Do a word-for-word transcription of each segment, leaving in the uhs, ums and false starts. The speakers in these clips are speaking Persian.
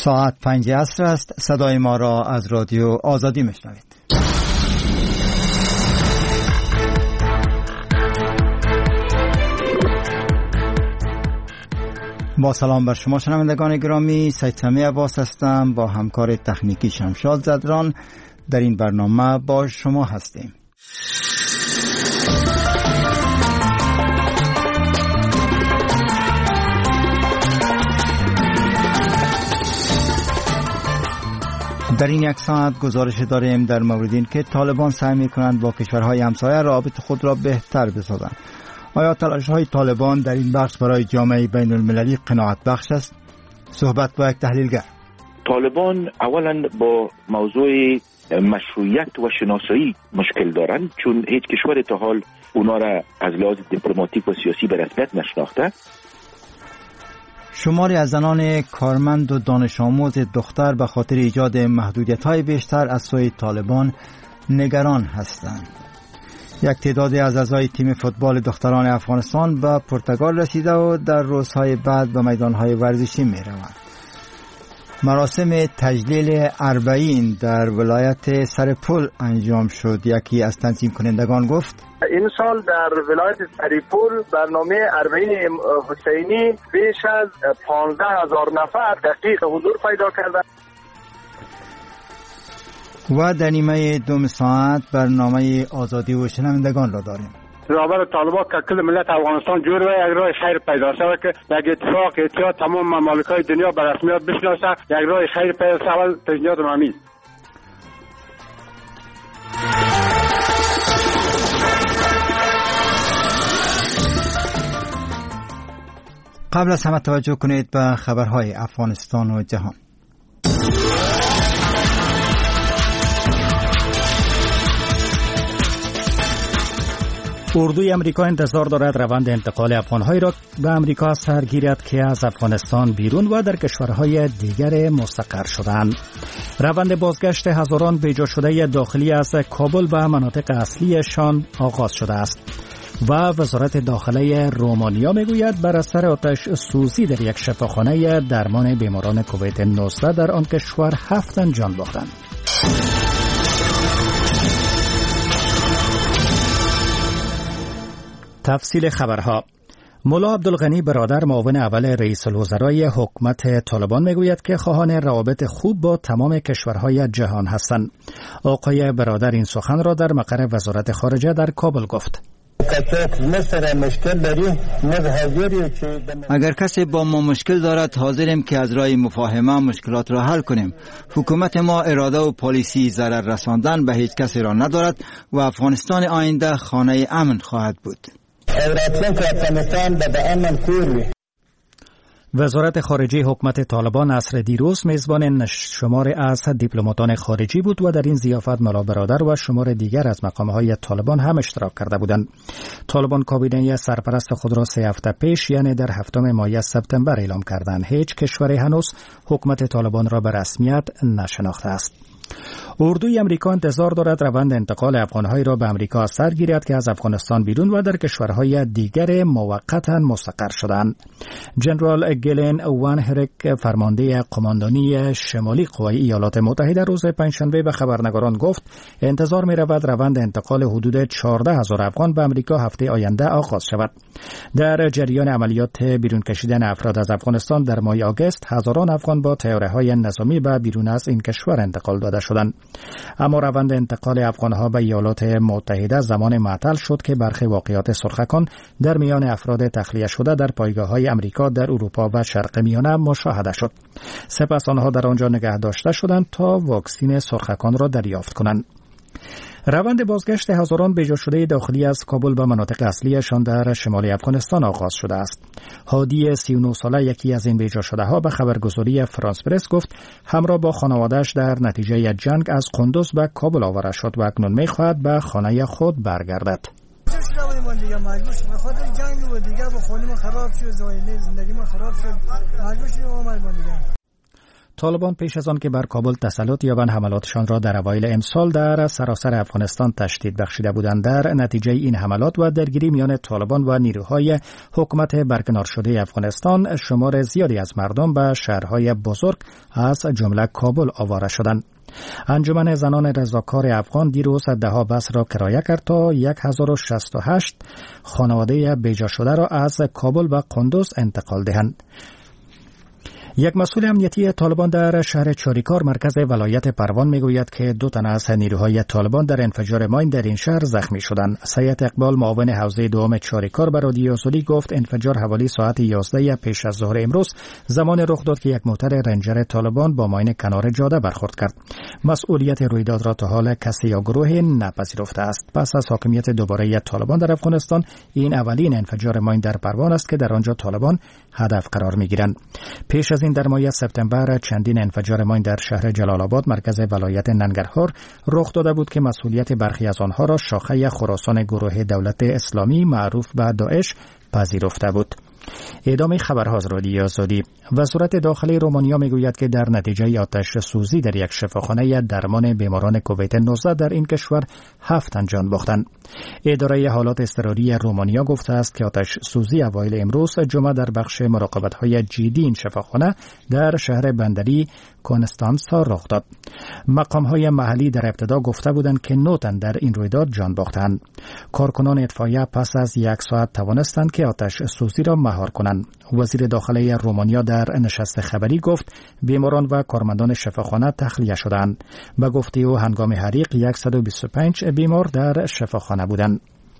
ساعت پنج عصر است. صدای ما را از رادیو آزادی میشنوید. با سلام بر شما شنوندگان گرامی، سید سمی عباس هستم. با همکار تکنیکی شمشاد زدران در این برنامه با شما هستیم. در این یک ساعت گزارش داریم در مورد این که طالبان سعی می‌کنند با کشورهای همسایه روابط خود را بهتر بسازند. آیا تلاش‌های طالبان در این بخش برای جامعه بین المللی قناعت بخش است؟ صحبت با یک تحلیلگر. طالبان اولا با موضوع مشروعیت و شناسایی مشکل دارند، چون هیچ کشور تا حال اونا را از لحاظ دیپلماتیک و سیاسی به رسمیت نشناخته. شماری از زنان کارمند و دانش آموز دختر به خاطر ایجاد محدودیت‌های بیشتر از سوی طالبان نگران هستند. یک تعدادی از اعضای تیم فوتبال دختران افغانستان به پرتغال رسیده و در روزهای بعد به میدانهای ورزشی می‌روند. مراسم تجلیل اربعین در ولایت سرپل انجام شد. یکی از تنظیم کنندگان گفت این سال در ولایت سرپل برنامه اربعین حسینی بیش از پانزده هزار نفر دقیق حضور پیدا کرده. و در نیمه دوم ساعت برنامه آزادی و شنوندگان را داریم. رابر طالبان که کل ملت افغانستان جور و یک راه خیر پیدا شود که یک اتفاق اتحاد تمام ممالک‌های دنیا به رسمیت بشناسه، یک راه خیر پیدا شود. تجلیات ممی قبل از همه توجه کنید به خبرهای افغانستان و جهان. اردوی امریکا انتظار دارد روند انتقال افغان‌هایی را به امریکا سرگیرد که از افغانستان بیرون و در کشورهای دیگر مستقر شدند. روند بازگشت هزاران بیجا شده داخلی از کابل به مناطق اصلیشان آغاز شده است و وزارت داخله رومانیا میگوید بر اثر آتش سوزی در یک شفاخانه درمان بیماران کووید نوزده در آن کشور هفت تن جان باختند. تفصیل خبرها. مولا عبدالغنی برادر معاون اول رئیس الوزرای حکومت طالبان میگوید که خواهان روابط خوب با تمام کشورهای جهان هستند. آقای برادر این سخن را در مقر وزارت خارجه در کابل گفت. اگر کسی با ما مشکل دارد حاضریم که از راه مفاهمه مشکلات را حل کنیم. حکومت ما اراده و پالیسی ضرر رساندن به هیچ کسی را ندارد و افغانستان آینده خانه امن خواهد بود. وزارت خارجه حکومت طالبان عصر دیروز میزبان شمار از دیپلماتان خارجی بود و در این ضیافت مولا برادر و شمار دیگر از مقامهای طالبان هم اشتراک کرده بودند. طالبان کابینه سرپرست خود را سه هفته پیش یعنی در هفتم ماه سپتامبر اعلام کردند. هیچ کشوری هنوز حکومت طالبان را به رسمیت نشناخته است. اردوی امریکا انتظار دارد روند انتقال افغان‌هایی را به امریکا سرگیرد که از افغانستان بیرون و در کشورهای دیگر موقتا مستقر شدند. جنرال گلن وان هرک فرمانده قماندانی شمالی قوای ایالات متحده روز پنجشنبه به خبرنگاران گفت انتظار می‌رود روند انتقال حدود چهارده هزار افغان به امریکا هفته آینده آغاز شود. در جریان عملیات بیرون کشیدن افراد از افغانستان در ماه آگوست هزاران افغان با طیاره‌های نظامی به بیرون از این کشور انتقال داده شدند. اما روند انتقال افغانها به ایالات متحده زمان معطل شد که برخی واقعات سرخکان در میان افراد تخلیه شده در پایگاه‌های امریکا در اروپا و شرق میانه مشاهده شد. سپس آنها در آنجا نگه داشته شدند تا واکسین سرخکان را دریافت کنند. روند بازگشت هزاران بیجا شده داخلی از کابل به مناطق اصلیشان در شمال افغانستان آغاز شده است. هادی سی و نه ساله یکی از این بیجا شده ها به خبرگزاری فرانس پرس گفت همراه با خانواده‌اش در نتیجه جنگ از قندوز به کابل آورده شد و اکنون می‌خواهد به خانه خود برگردد. طالبان پیش از آن که بر کابل تسلط یابند حملاتشان را در اوایل امسال در سراسر افغانستان تشدید بخشیده بودند. در نتیجه این حملات و درگیری میان طالبان و نیروهای حکومت برکنار شده افغانستان، شمار زیادی از مردم به شهرهای بزرگ از جمله کابل آواره شدند. انجمن زنان رضاکار افغان دیروز دهها بس را کرایه کرد تا صد و شصت و هشت خانواده بیجا شده را از کابل و قندوز انتقال دهند. یک مسئول امنیتی طالبان در شهر چاریکار مرکز ولایت پروان میگوید که دو تن از نیروهای طالبان در انفجار ماین در این شهر زخمی شدند. سید اقبال معاون حوزه دوم چاریکار به رادیو آزادی گفت انفجار حوالی ساعت یازده پیش از ظهر امروز زمان رخ داد که یک موتر رنجر طالبان با ماین کنار جاده برخورد کرد. مسئولیت رویداد را تا حال کسی یا گروهی نپذیرفته است. پس از حاکمیت دوباره طالبان در افغانستان، این اولین انفجار ماین در پروان است که در آنجا طالبان هدف قرار میگیرند. پیش از در ماه سپتامبر چندین انفجار ماین در شهر جلال آباد مرکز ولایت ننگرهار رخ داده بود که مسئولیت برخی از آنها را شاخه خراسان گروه دولت اسلامی معروف به داعش پذیرفته بود. ادامه خبرها از رادیو آزادی. وزارت داخلی رومانیا میگوید که در نتیجه آتش سوزی در یک شفاخانه درمان بیماران کووید نوزده در این کشور هفت تن جان باختند. اداره حالات اضطراری رومانیا گفته است که آتش سوزی اوایل امروز جمعه در بخش مراقبت‌های جدی این شفاخانه در شهر بندری کنستانسا رخ داد. مقام‌های محلی در ابتدا گفته بودند که نه تن در این رویداد جان باختند. کارکنان اطفائیه پس از یک ساعت توانستند که آتش سوزی را مهار کنند. وزیر داخلی رومانیا در نشست خبری گفت بیماران و کارمندان شفاخانه تخلیه شدند. به گفته او هنگام حریق صد و بیست و پنج بیمار در شفاخانه بودند.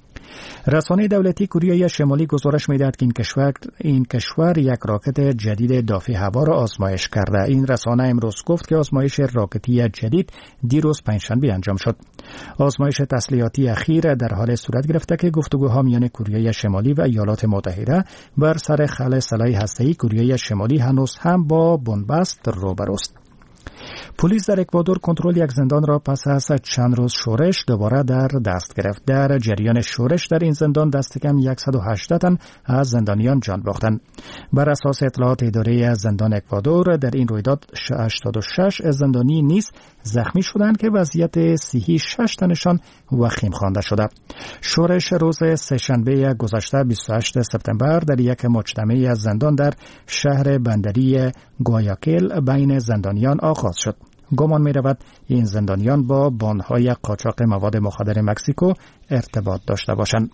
رسانه دولتی کره شمالی گزارش می‌دهد که این کشور این کشور یک راکت جدید دافع هوا را آزمایش کرده. این رسانه امروز گفت که آزمایش راکتی جدید دیروز پنجشنبه انجام شد. آزمایش تسلیحاتی اخیر در حال صورت گرفته که گفتگوها میان کره شمالی و ایالات متحده بر سر خلع سلاح هسته‌ای کره شمالی هنوز هم با بنبست روبروست. پلیس در اکوادور کنترل یک زندان را پس از چند روز شورش دوباره در دست گرفت. در جریان شورش در این زندان دست کم صد و هجده تن از زندانیان جان باختند. بر اساس اطلاعات اداره زندان اکوادور در این رویداد هشتاد و شش زندانی نیز زخمی شدند که وضعیت صحی شش تنشان وخیم خوانده شده. شورش روز سه‌شنبه گذشته بیست و هشتم سپتامبر در یک مجتمع از زندان در شهر بندری گوایاکیل بین زندانیان آغاز شد. گمان می رود این زندانیان با بانهای قاچاق مواد مخدر مکزیکو ارتباط داشته باشند.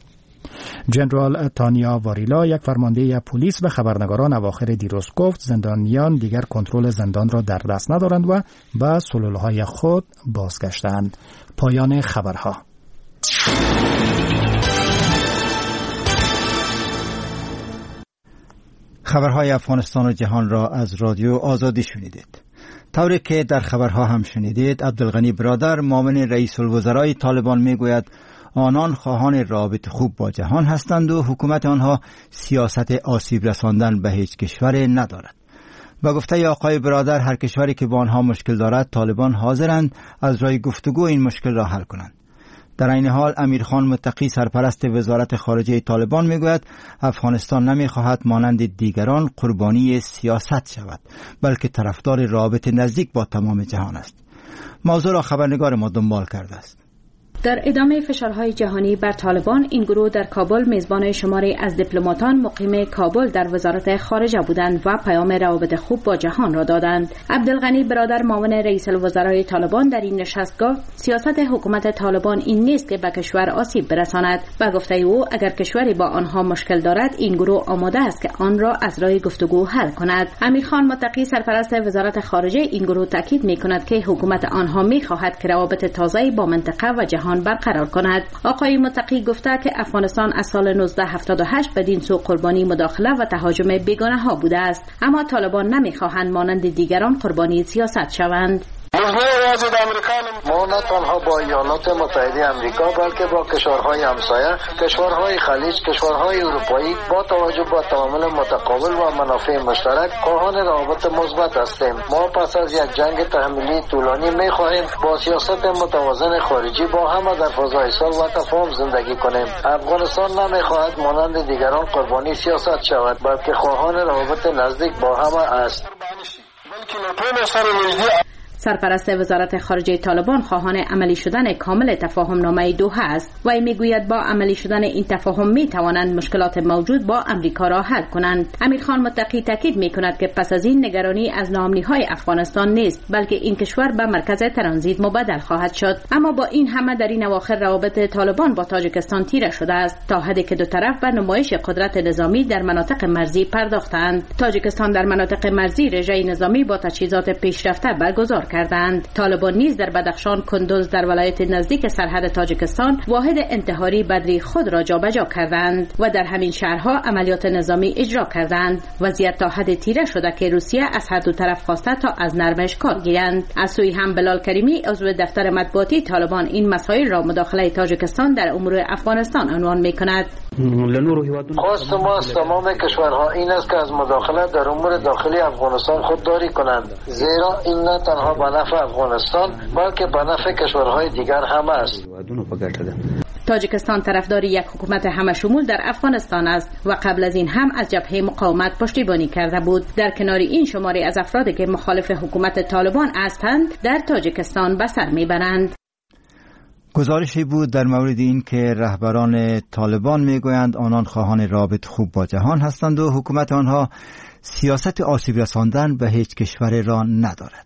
جنرال تانیا واریلا یک فرمانده پلیس به خبرنگاران اواخر دیروز گفت زندانیان دیگر کنترل زندان را در دست ندارند و به سلولهای خود بازگشتند. پایان خبرها. خبرهای افغانستان و جهان را از رادیو آزادی شنیدید. طوری که در خبرها هم شنیدید، عبدالغنی برادر معاون رئیس الوزرای طالبان میگوید آنان خواهان رابطه خوب با جهان هستند و حکومت آنها سیاست آسیب رساندن به هیچ کشور ندارد. با گفته آقای برادر هر کشوری که با آنها مشکل دارد طالبان حاضرند از راه گفتگو این مشکل را حل کنند. در این حال امیرخان متقی سرپرست وزارت خارجه طالبان میگوید افغانستان نمیخواهد مانند دیگران قربانی سیاست شود، بلکه طرفدار رابطه نزدیک با تمام جهان است. موضوع را خبرنگار ما دنبال کرده است. در ادامه فشارهای جهانی بر طالبان، این گروه در کابل میزبان شماری از دیپلماتان مقیم کابل در وزارت خارجه بودند و پیام روابط خوب با جهان را دادند. عبدالغنی برادر معاون رئیس الوزرای طالبان در این نشست گفت سیاست حکومت طالبان این نیست که به کشور آسیب برساند. با گفته او اگر کشوری با آنها مشکل دارد این گروه آماده است که آن را از راه گفتگو حل کند. امیرخان متقی سرپرست وزارت خارجه این گروه تاکید می‌کند که حکومت آنها می‌خواهد که روابط تازه‌ای با منطقه و جهان برقرار کند. آقای متقی گفته که افغانستان از سال نوزده هفتاد و هشت بدین سو قربانی مداخله و تهاجم بیگانه ها بوده است، اما طالبان نمیخواهند مانند دیگران قربانی سیاست شوند. ما نه تنها با ایالات متحده آمریکا بلکه با کشورهای همسایه، کشورهای خلیج، کشورهای اروپایی با توجه به تعامل متقابل و منافع مشترک خواهان روابط مثبت هستیم. ما پس از یک جنگ تحمیلی طولانی می‌خواهیم با سیاست متوازن خارجی با همه در فضای صلح و تفاهم زندگی کنیم. افغانستان نمی‌خواهد مانند دیگران قربانی سیاست شود، بلکه خواهان روابط نزدیک با همه است. سرپرست وزارت خارجه طالبان خواهان عملی شدن کامل تفاهم نامه دوحه است و میگوید با عملی شدن این تفاهم می توانند مشکلات موجود با امریکا را حل کنند. امیرخان متقی تاکید می کند که پس از این نگرانی از ناامنی‌های افغانستان نیست، بلکه این کشور به مرکز ترانزیت مبدل خواهد شد. اما با این همه در این اواخر روابط طالبان با تاجیکستان تیره شده است تا حدی که دو طرف به نمایش قدرت نظامی در مناطق مرزی پرداختند. تاجیکستان در مناطق مرزی رژه نظامی با تجهیزات پیشرفته برگزار کردند. طالبان نیز در بدخشان، کندوز در ولایت نزدیک سرحد تاجیکستان واحد انتحاری بدری خود را جابجا کردند و در همین شهرها عملیات نظامی اجرا کردند. وضعیت تا حد تیره شده که روسیه از هر دو طرف خواسته تا از نرمش کار گیرند. از سوی هم بلال کریمی عضو دفتر مطبوعاتی طالبان این مسائل را مداخله تاجیکستان در امور افغانستان عنوان می‌کند. خواست ما از تمام کشورها این است که از مداخله در امور داخلی افغانستان خودداری کنند، زیرا این نه تنها به نفع افغانستان بلکه به نفع کشورهای دیگر هم است. تاجیکستان طرفدار یک حکومت همه شمول در افغانستان است و قبل از این هم از جبهه مقاومت پشتیبانی کرده بود. در کنار این شماری از افرادی که مخالف حکومت طالبان هستند در تاجیکستان به سر میبرند. گزارشی بود در مورد این که رهبران طالبان میگویند آنان خواهان رابط خوب با جهان هستند و حکومت آنها سیاست آسیب رساندن به هیچ کشور را ندارد.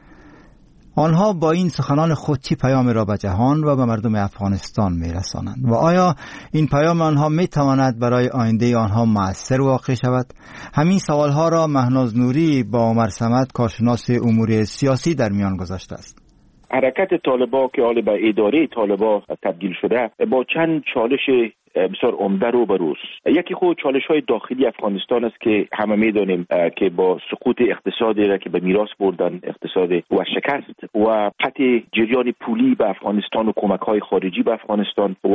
آنها با این سخنان خود چی پیام را به جهان و به مردم افغانستان میرسانند و آیا این پیام آنها میتواند برای آینده آنها مؤثر واقع شود؟ همین سوالها را مهناز نوری با عمر صمد کارشناس امور سیاسی در میان گذاشته است. حرکت طالبان که حالا به اداره طالبان تبدیل شده با چند چالش بسیار عمده رو بروز. یکی خود چالش های داخلی افغانستان است که همه میدانیم که با سقوط اقتصادی را که به میراث بردن، اقتصاد و شکست و قطع جریان پولی به افغانستان و کمک های خارجی به افغانستان و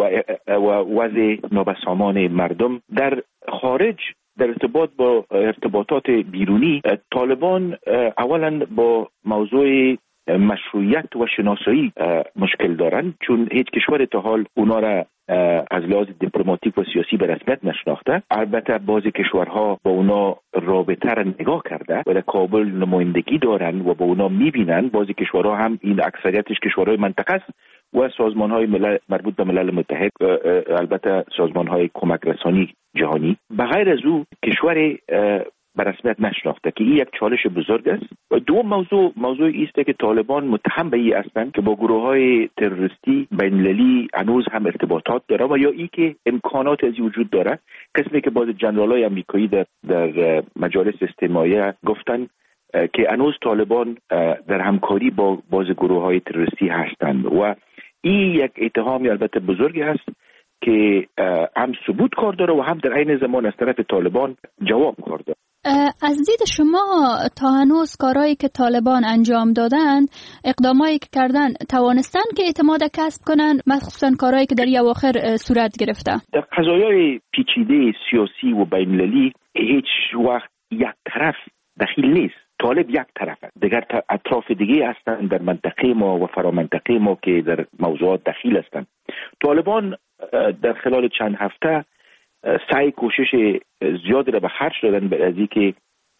و وضع نابسامان مردم در خارج، در ارتباط با ارتباطات بیرونی، طالبان اولا با موضوع مشروعیت و شناسایی مشکل دارند، چون هیچ کشور تا حال اونا را از لحاظ دیپلماتیک و سیاسی به رسمیت نشناخته. البته بعضی کشورها با اونا رابطه را نگاه کرده و در کابل نمایندگی دارن و با اونا میبینن. بعضی کشورها هم، این اکثریتش کشورهای منطقه است و سازمانهای ملل مربوط به ملل متحد، البته سازمانهای کمک رسانی جهانی. بغیر از او کشور به رسمیت نشناخته که این یک چالش بزرگ است. و دوم موضوع موضوع است که طالبان متهم به این هستند که با گروه‌های تروریستی بین‌المللی هنوز هم ارتباطات داره و یا ای که امکانات از وجود داره. قسمی که بعض جنرال‌های آمریکایی در در مجالس استماعیه گفتن که هنوز طالبان در همکاری با بعض گروه‌های تروریستی هستند و این یک اتهامی البته بزرگی است که هم ثبوت کار داره و هم در عین زمان از طرف طالبان جواب کار داره. از دید شما تا هنوز کارهایی که طالبان انجام دادند، اقدامایی که کردن، توانستن که اعتماد کسب کنن، مخصوصا کارهایی که در این اواخر صورت گرفته؟ در قضایای پیچیده سیاسی و بین‌المللی هیچ وقت یک طرف دخیل نیست. طالب یک طرف است، دیگر اطراف دیگه هستند در منطقه ما و فرامنطقه ما که در موضوعات دخیل هستند. طالبان در خلال چند هفته سعی کوشش زیادی را به خرج دادن به از اینکه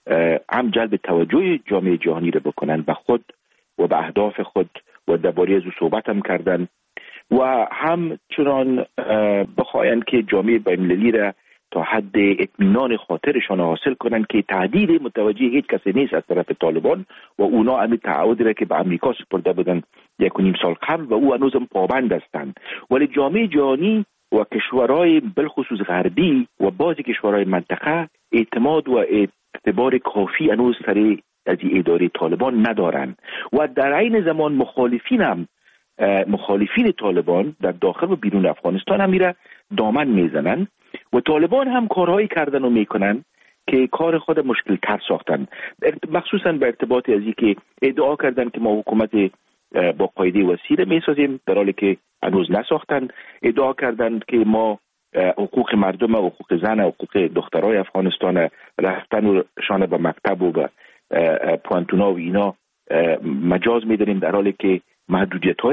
هم جلب توجه جامعه جهانی را بکنن به خود و به اهداف خود و درباره از او صحبت هم کردن و هم چنان بخواین که جامعه بین‌المللی را تا حد اطمینان خاطرشان حاصل کنن که تهدید متوجه هیچ کسی نیست از طرف طالبان و اونا همین تعهدی را که به امریکا سپرده بودن یک و نیم سال قبل و او هنوز هم پابند هستند. ولی جامعه جهانی و کشورهای بالخصوص غربی و بعضی کشورهای منطقه اعتماد و اعتبار کافی هنوز سر از اداره طالبان ندارند و در عین زمان مخالفین هم مخالفین طالبان در داخل و بیرون افغانستان هم میره دامن میزنن و طالبان هم کارهایی کردن و میکنن که کار خود مشکل تر ساختن، مخصوصا به ارتباط از این که ادعا کردن که ما حکومت با قاعده وسیع میسازیم در حالی که هنوز نساختن. ادعا کردند که ما حقوق مردم، حقوق زن، حقوق دخترای افغانستان، رفتن شان به مکتب و به پوانتونا و اینا مجاز میداریم در حالی که محدودیت‌های را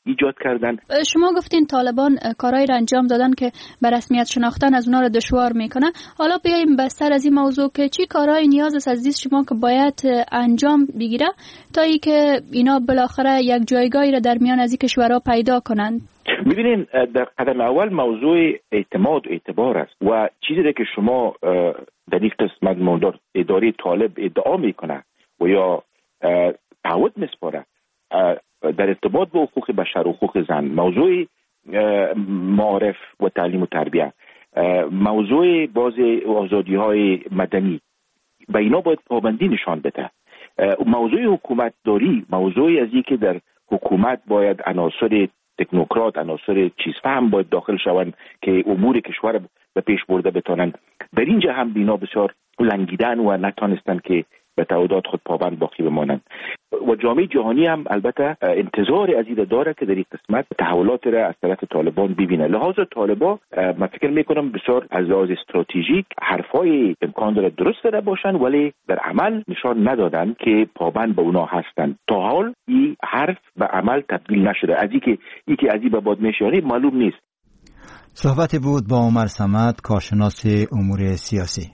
ایجاد کردن. شما گفتین طالبان کارهایی را انجام دادن که به رسمیت شناختن از اونها را دشوار میکنه. حالا بیایم بستر از این موضوع که چی کارهایی نیاز است از دید شما که باید انجام بگیره تا ای که اینا بالاخره یک جایگاهی را در میان از این کشورها پیدا کنند؟ می‌بینین در قدم اول موضوع اعتماد و اعتبار است و چیزی که شما در این قسمت ماندار اداره طالب ادعا میکنه و یا تعهد میسپاره در ارتباط با حقوق بشر و حقوق زن، موضوع معارف و تعلیم و تربیه، موضوع باز آزادی های مدنی، به اینا باید پابندی نشان بده. موضوع حکومت داری، موضوعی از این که در حکومت باید عناصر تکنوکرات، عناصر چیزفهم باید داخل شوند که امور کشور به پیش برده بتانند. در اینجا هم بینا بسیار لنگیدن و نتانستند که به تعهدات خود پابند باقی بمانند و جامعه جهانی هم البته انتظار از این داره که در این قسمت تحولات را از طرف طالبان ببینه. لحاظ طالبان من فکر میکنم بسیار از لحاظ استراتژیک حرفای امکان داره درست داره باشن ولی در عمل نشان ندادن که پابند به اونا هستند. تا حال این حرف به عمل تبدیل نشده. از اینکه یکی از این به باد میشانی معلوم نیست. صحبت بود با عمر صمد، کارشناس امور سیاسی.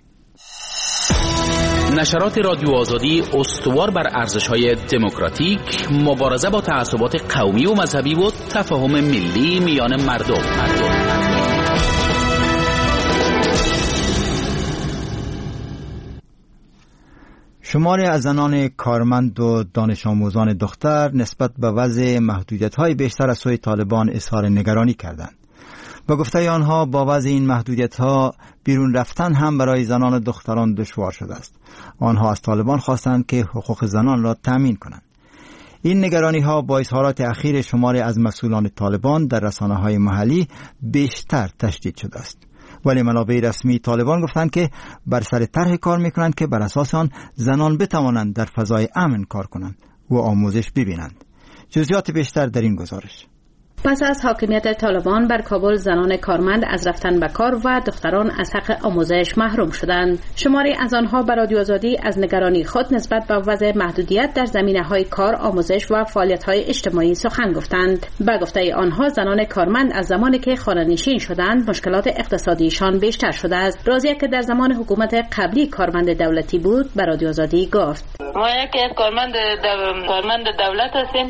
نشرات رادیو آزادی استوار بر ارزش‌های دموکراتیک، مبارزه با تعصبات قومی و مذهبی و تفاهم ملی میان مردم. مردم. شماری از زنان کارمند و دانش آموزان دختر نسبت به وضع محدودیت‌های بیشتر از سوی طالبان اظهار نگرانی کردند. با گفته آنها با وضع این محدودیت‌ها بیرون رفتن هم برای زنان و دختران دشوار شده است. آنها از طالبان خواستند که حقوق زنان را تامین کنند. این نگرانی‌ها با اظهارات اخیر شماری از مسئولان طالبان در رسانه‌های محلی بیشتر تشدید شده است. ولی منابع رسمی طالبان گفتند که بر سر طرح کار می‌کنند که بر اساس آن زنان بتوانند در فضای امن کار کنند و آموزش ببینند. جزئیات بیشتر در این گزارش. پس از حاکمیت طالبان بر کابل، زنان کارمند از رفتن به کار و دختران از حق آموزش محروم شدند. شماری از آنها بر رادیو آزادی از نگرانی خود نسبت به وضع محدودیت در زمینه‌های کار، آموزش و فعالیت‌های اجتماعی سخن گفتند. به گفته آنها زنان کارمند از زمانی که خانه‌نشین شدند مشکلات اقتصادیشان بیشتر شده است. راضیه که در زمان حکومت قبلی کارمند دولتی بود به رادیو آزادی گفت: ما یکی از کارمند دو... کارمند دولت هستیم،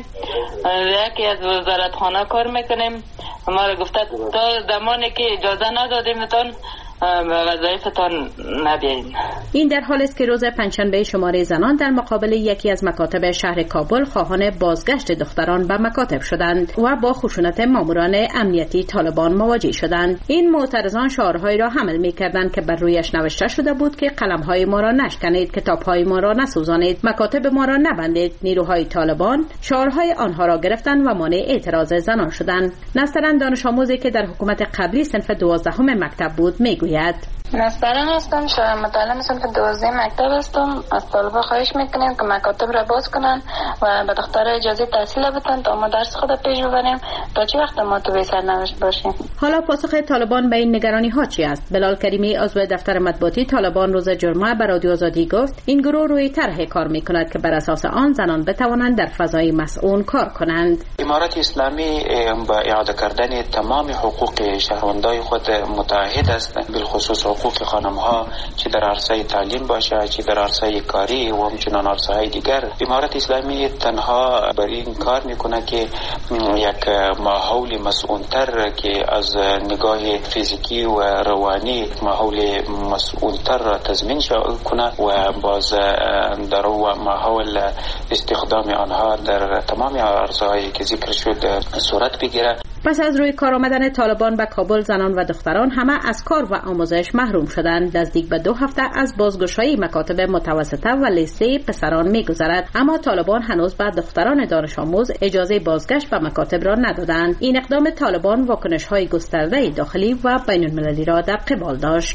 یکی از وزارتخانه کار میکنیم. ما را گفته تا زمانی که اجازه ندادیمتان به وظایفتان نبیایید. این در حال است که روز پنجشنبه شماره زنان در مقابل یکی از مکاتب شهر کابل خواهان بازگشت دختران به مکاتب شدند و با خشونت ماموران امنیتی طالبان مواجه شدند. این معترضان شعارهایی را حمل می‌کردند که بر رویش نوشته شده بود که قلم‌های ما را نشکنید، کتاب‌های ما را نسوزانید، مکاتب ما را نبندید. نیروهای طالبان شعارهای آنها را گرفتند و مانع اعتراض زنان شدند. نسترن دانش آموزی که در حکومت قبلی صنف دوازدهم مکتب بود میگوید: نسترن هستم، شاید متعلم صنف دوازده مکتب هستم. از طلبه خواهش میکنیم که مکاتب را باز کنن و به دختر اجازه تحصیل بدن تا ما درس خود پیش ببریم تا چه وقت ما تو سرنوشت باشیم. حالا پاسخ طالبان به این نگرانی ها چی است؟ بلال کریمی عضو دفتر مطبوعاتی طالبان روز جمعه به رادیو آزادی گفت این گروه روی طرح کار میکند که بر اساس آن زنان بتوانند در فضای مسئول کار کنند. امارت اسلامی با اعاده کردن تمام حقوق شهروندان خود متعهد است، خصوص حقوق خانم ها چه در عرصه تعلیم باشه چه در عرصه کاری و همچنان عرصه های دیگر. امارت اسلامی تنها بر این کار میکنه که یک ماحول مسئولتر که از نگاه فیزیکی و روانی ماحول مسئولتر را تضمین کنه و باز در ماحول استخدام آنها در تمام عرصه هایی که ذکر شد صورت بگیره. پس از روی کار آمدن طالبان به کابل زنان و دختران همه از کار و آموزش محروم شدند. نزدیک به دو هفته از بازگشایی مکاتب متوسطه و لیسه پسران می‌گذرد، اما طالبان هنوز به دختران دانش آموز اجازه بازگشت به مکاتب را ندادند. این اقدام طالبان واکنش‌های گسترده داخلی و بین‌المللی را در قبال داشت.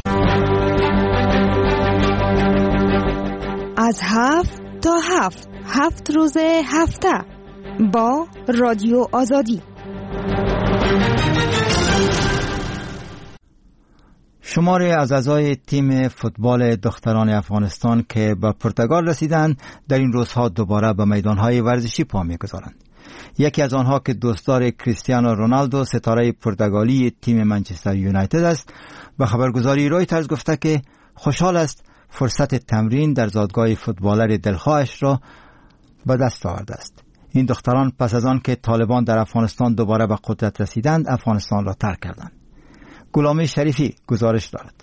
از هفت تا هفت هفت روز هفته با رادیو آزادی. شماری از اعضای تیم فوتبال دختران افغانستان که به پرتغال رسیدند در این روزها دوباره به میدانهای ورزشی پا می‌گذارند. یکی از آنها که دوستدار کریستیانو رونالدو ستاره پرتغالی تیم منچستر یونایتد است به خبرگزاری رویترز گفته که خوشحال است فرصت تمرین در زادگاه فوتبالر دلخواهش را به دست آورده است. این دختران پس از آن که طالبان در افغانستان دوباره به قدرت رسیدند افغانستان را ترک کردند. غلامی شریفی گزارش دارد.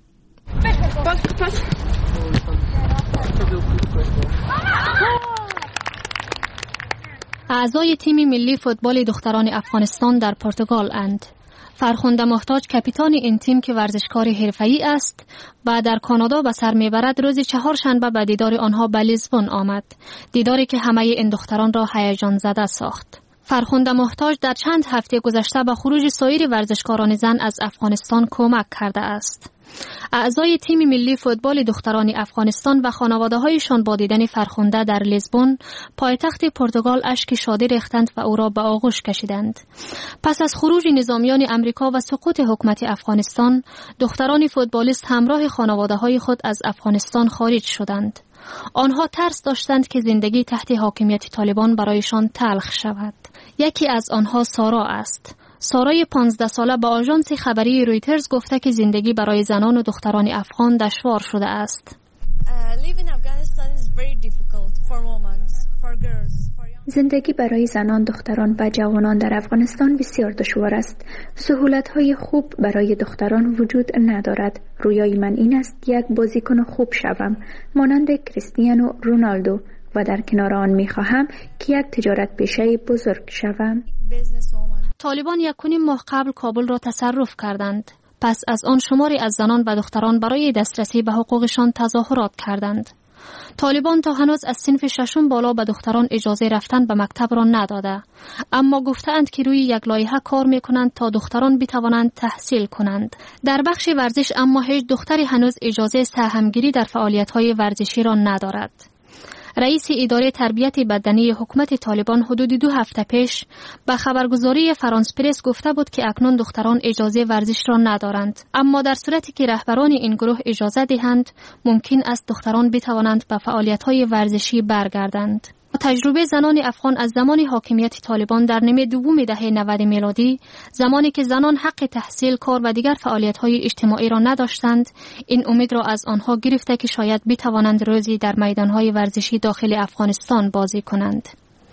اعضای تیم ملی فوتبال دختران افغانستان در پرتغال اند. فرخنده محتاج کاپیتان این تیم که ورزشکار حرفه‌ای است و در کانادا به سر میبرد روز چهارشنبه به دیدار آنها به لیزبون آمد، دیداری که همه این دختران را هیجان زده ساخت. فرخنده محتاج در چند هفته گذشته به خروج سایر ورزشکاران زن از افغانستان کمک کرده است. اعضای تیم ملی فوتبال دختران افغانستان و خانواده‌هایشان با دیدن فرخنده در لیزبون پایتخت پرتغال اشک شادی ریختند و او را به آغوش کشیدند. پس از خروج نظامیان امریکا و سقوط حکومت افغانستان، دختران فوتبالیست همراه خانواده‌های خود از افغانستان خارج شدند. آنها ترس داشتند که زندگی تحت حاکمیت طالبان برایشان تلخ شود. یکی از آنها سارا است. سارای پانزده ساله با آژانس خبری رویترز گفته که زندگی برای زنان و دختران افغان دشوار شده است. زندگی برای زنان، دختران و جوانان در افغانستان بسیار دشوار است. سهولت‌های خوب برای دختران وجود ندارد. رویای من این است یک بازیکن خوب شوم مانند کریستیانو رونالدو و در کنار آن می‌خواهم که یک تجارت پیشه بزرگ شوم. طالبان یک و نیم ماه قبل کابل را تصرف کردند. پس از آن شماری از زنان و دختران برای دسترسی به حقوقشان تظاهرات کردند. طالبان تا هنوز از صنف ششم بالا به دختران اجازه رفتن به مکتب را نداده، اما گفتند که روی یک لایحه کار میکنند تا دختران بتوانند تحصیل کنند. در بخش ورزش اما هیچ دختری هنوز اجازه سهمگیری در فعالیت‌های ورزشی را ندارد. رئیس اداره تربیت بدنی حکومت طالبان حدود دو هفته پیش به خبرگزاری فرانس پرس گفته بود که اکنون دختران اجازه ورزش را ندارند، اما در صورتی که رهبران این گروه اجازه دهند ممکن است دختران بتوانند به فعالیت‌های ورزشی برگردند. تجربه زنان افغان از زمان حاکمیت طالبان در نیمه دوم دهه نود میلادی، زمانی که زنان حق تحصیل، کار و دیگر فعالیت‌های اجتماعی را نداشتند، این امید را از آنها گرفته که شاید بتوانند روزی در میدان‌های ورزشی داخل افغانستان بازی کنند.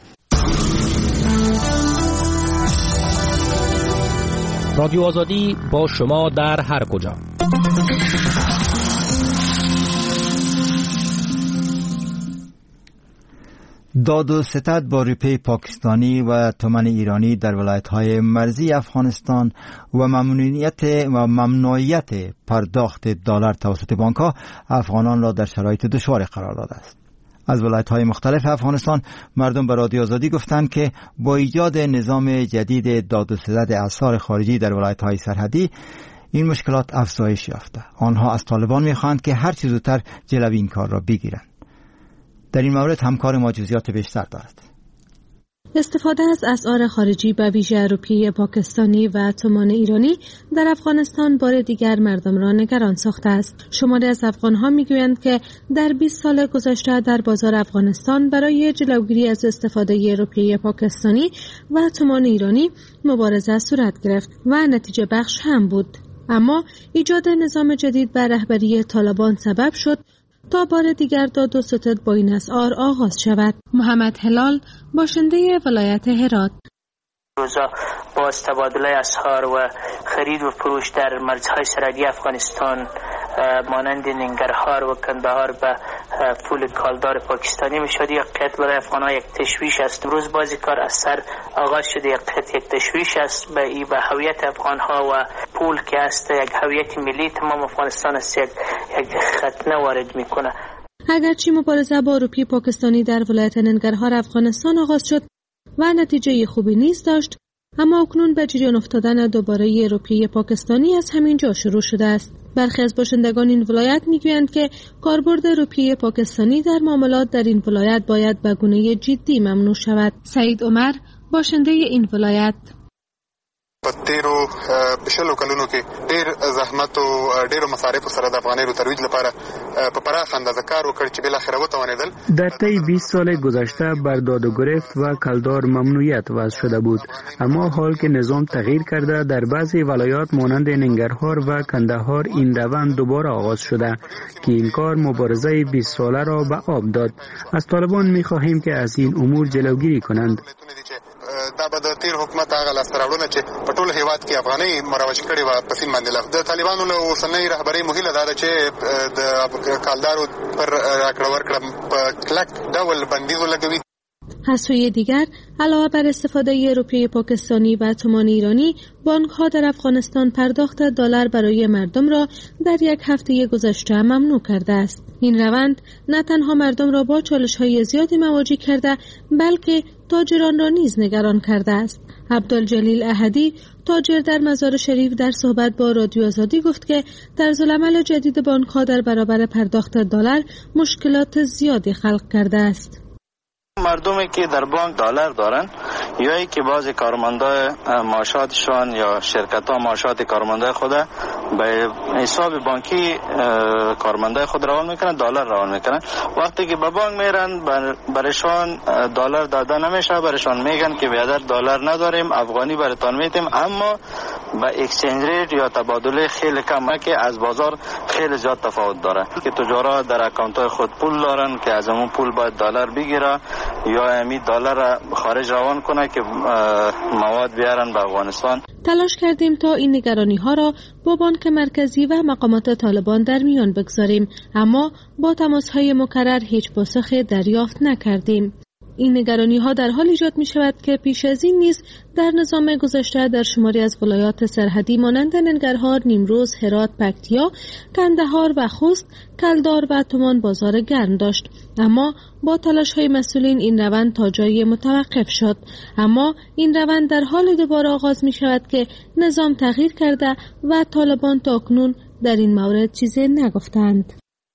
رادیو آزادی با شما در هر کجا. داد و ستد با روپیه پاکستانی و تومان ایرانی در ولایت‌های مرزی افغانستان و ممنوعیت و ممنوعیت پرداخت دلار توسط بانک‌ها افغانان را در شرایط دشوار قرار داده است. از ولایت‌های مختلف افغانستان مردم به رادیو آزادی گفتند که با ایجاد نظام جدید داد و ستد اسعار خارجی در ولایت‌های سرحدی این مشکلات افزایش یافته. آنها از طالبان می‌خواهند که هر چه زودتر جلوی این کار را بگیرند. در این مورد همکار ما جزئیات بیشتر دارد. استفاده از اسعار خارجی به ویژه روپیه پاکستانی و تومان ایرانی در افغانستان بار دیگر مردم را نگران ساخته است. شماری از افغان‌ها می‌گویند که در بیست سال گذشته در بازار افغانستان برای جلوگیری از استفاده روپیه پاکستانی و تومان ایرانی مبارزه صورت گرفت و نتیجه بخش هم بود. اما ایجاد نظام جدید به رهبری طالبان سبب شد تا بار دیگر داد و ستد با این اسعار آغاز شود. محمد هلال باشنده ولایت هرات: روزا با تبادله اسعار و خرید و فروش در مرزهای سرحدی افغانستان مانند ننگرهار و کندهار به پول کالدار پاکستانی می شد. یک قطع برای افغان‌ها یک تشویش است. روز بازی کار از سر آغاز شده. یک قطع یک تشویش است به ای به هویت افغان‌ها و پول که است یک هویت ملی تمام افغانستان است، یک یک خطنه وارد میکنه. اگرچه مبارزه با روپیه پاکستانی در ولایت ننگرهار افغانستان آغاز شد و نتیجه خوبی نیست داشت، اما اکنون به جریان افتادن دوباره روپیه پاکستانی از همین جا شروع شده است. برخی از باشندگان این ولایت میگویند که کاربرد روپیه پاکستانی در معاملات در این ولایت باید به گونه جدی ممنوع شود. سعید عمر باشنده این ولایت: په تیرو شلو کلونو کې ډېر زحمت او ډېرو مصارفو سره د افغانیو ترویج لپاره په پراخ اندازه کار وکړ چې بالاخره وتوانیدل. در طی بیست سال گذشته بر داد و گرفت و کلدار ممنوعیت وضع شده بود، اما حال که نظام تغییر کرده در بعضی ولایات مانند ننگرهار و کندهار این روند دوباره آغاز شده که این کار مبارزه بیست ساله را به آب داد. از طالبان می‌خواهیم که از این امور جلوگیری کنند. دا به د تیر حکومت هغه لاسته راوړنه چې په ټول هیواد کې افغانۍ مروج کړې وه په سیند باندې د طالبانو له اوسنۍ رهبرۍ مهیله دا ده چې د کالدارو پر راکړه ورکړه په کلک ډول بندیز ولګوي. از سوی دیگر علاوه بر استفاده روپیه پاکستانی و تومان ایرانی، بانک‌ها در افغانستان پرداخت دلار برای مردم را در یک هفته گذشته ممنوع کرده است. این روند نه تنها مردم را با چالش‌های زیادی مواجه کرده، بلکه تاجران را نیز نگران کرده است. عبدالجلیل احدی، تاجر در مزار شریف، در صحبت با رادیو آزادی گفت که طرزالعمل جدید بانک‌ها در برابر پرداخت دلار مشکلات زیادی خلق کرده است. مردمی که در بانک دلار دارن یا ای که بعضی کارمندای معاشاتشان یا شرکت ها معاشات کارمندای خود به حساب بانکی کارمندای خود روان میکنن، دلار روان میکنن. وقتی که به بانک میرن برشان دلار داده نمیشه، برشان میگن که بیادر دلار نداریم، افغانی براتون میدیم، اما به اکسچنج ریت یا تبادله خیلی کمه که از بازار خیلی زیاد تفاوت داره. که تجارا در اکانت های خود پول دارن که از اون پول باید دلار بگیره یا امی دلار خارج روان کنه که مواد بیارن به افغانستان. تلاش کردیم تا این نگرانی ها را با بانک مرکزی و مقامات طالبان در میان بگذاریم، اما با تماس های مکرر هیچ پاسخ دریافت نکردیم. این نگرانی ها در حال ایجاد می شود که پیش از این نیز در نظام گذشته در شماری از ولایات سرحدی مانند ننگرهار، نیمروز، هرات، پکتیا، کندهار و خوست کلدار و تومان بازار گرم داشت، اما با تلاش های مسئولین این روند تا جایی متوقف شد. اما این روند در حال دوباره آغاز می شود که نظام تغییر کرده و طالبان تا اکنون در این مورد چیزی نگفتند.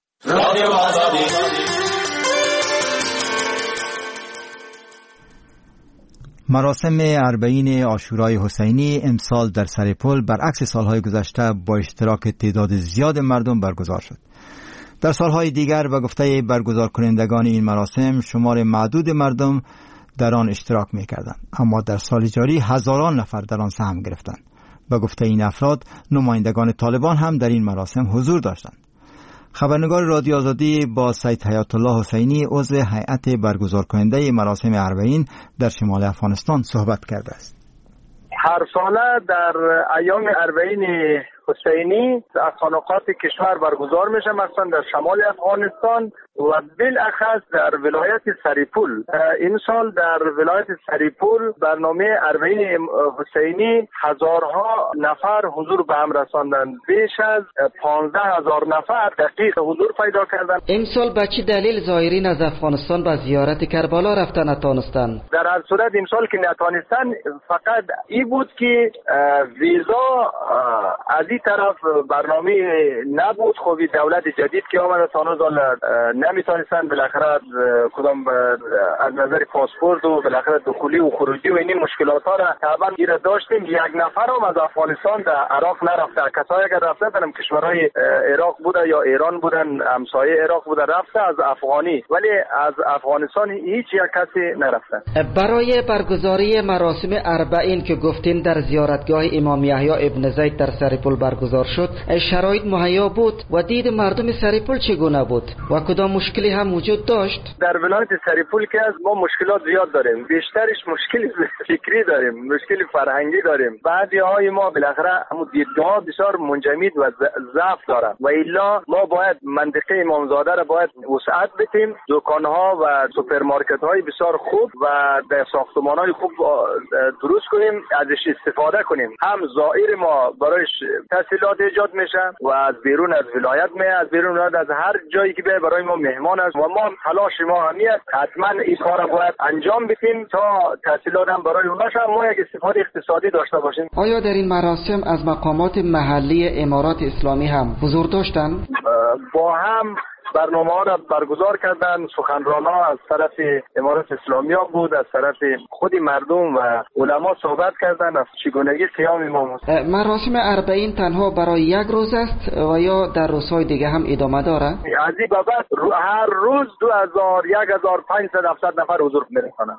مراسم اربعین عاشورای حسینی امسال در سرپل برعکس سالهای گذشته با اشتراک تعداد زیاد مردم برگزار شد. در سالهای دیگر به گفته برگزار کنندگان این مراسم شمار معدود مردم در آن اشتراک می‌کردند، اما در سال جاری هزاران نفر در آن سهم گرفتند. به گفته این افراد نمایندگان طالبان هم در این مراسم حضور داشتند. خبرنگار رادیو آزادی با سید حیات الله حسینی عضو هیئت برگزار کننده مراسم اربعین در شمال افغانستان صحبت کرده است. هر ساله در ایام اربعین حسینی در خانقات کشور برگزار میشه، مثلا در شمال افغانستان و بالاخص در ولایت سرپل. این سال در ولایت سرپل برنامه اربعین حسینی هزارها نفر حضور به هم رساندند. بیش از پانزده هزار نفر دقیق حضور پیدا کردند. امسال به چه دلیل زائرین از افغانستان به زیارت کربلا رفته نتانستند؟ در هر صورت امسال که نتانستند فقط این بود که ویزا از این طرف برنامه نبود. خوبی دولت جدید که آمده تانوز نمیتونستن بالاخره کدام از نظر پاسپورت و بالاخره دخولی و خروجی و این مشکلات ها را طبعا گیره داشتیم. یک نفر هم از افغانستان در عراق نرفته. کسایی اگر رفته دارم کشورهای عراق بوده یا ایران بودن، همسایه عراق بوده رفته از افغانی، ولی از افغانستان هیچ یک کسی نرفته. برای برگزاری مراسم اربعین که گفتین در زیارتگاه امام یحیی ابن زید در سرپل برگزار شد، شرایط مهیا بود و دید مردم سرپل چگونه بود و کدام مشکلی هم وجود داشت؟ در ولایت سرپل که از ما مشکلات زیاد داریم، بیشترش مشکل فکری داریم، مشکل فرهنگی داریم. بعضی های ما بالاخره همون دیدگاه بسیار منجمد و ضعف داره و الا ما باید منطقه امامزاده را باید وسعت بدیم، دکانها و سوپرمارکت های بسیار خوب و در ساختمان های خوب درست کنیم، ازش استفاده کنیم. هم زائر ما برایش تسهیلات ایجاد میشه و از بیرون از ولایت می از بیرون از هر جایی که به برای ما مهمان است و ما تلاش ما همیت حتما این کار را باید انجام بدیم تا تسهیلات هم برای اونها شد ما یک استفاده اقتصادی داشته باشیم. آیا در این مراسم از مقامات محلی امارات اسلامی هم حضور داشتند؟ با هم برنامه ها را برگزار کردن. سخنران ها از طرف امارات اسلامی ها بود، از طرف خود مردم و علما صحبت کردن از چگونگی قیام امام حسین. مراسم اربعین تنها برای یک روز است و یا در روزهای دیگه هم ادامه داره؟ از این بابت هر روز دو هزار یک هزار پانصد هفتصد نفر حضور می‌کنند.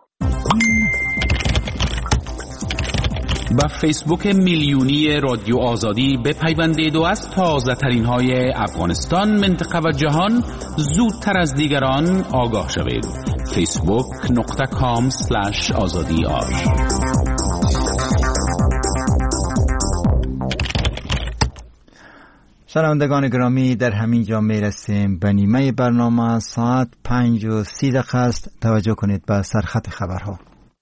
با فیسبوک میلیونی رادیو آزادی بپیوندید و از تازه ترین های افغانستان، منطقه و جهان زودتر از دیگران آگاه شوید. فیسبوک نقطه کام سلش آزادی آر. شنوندگان گرامی، در همین جا میرسیم به نیمه برنامه. ساعت پنج و سی دقیقه است. توجه کنید به سرخط خبرها.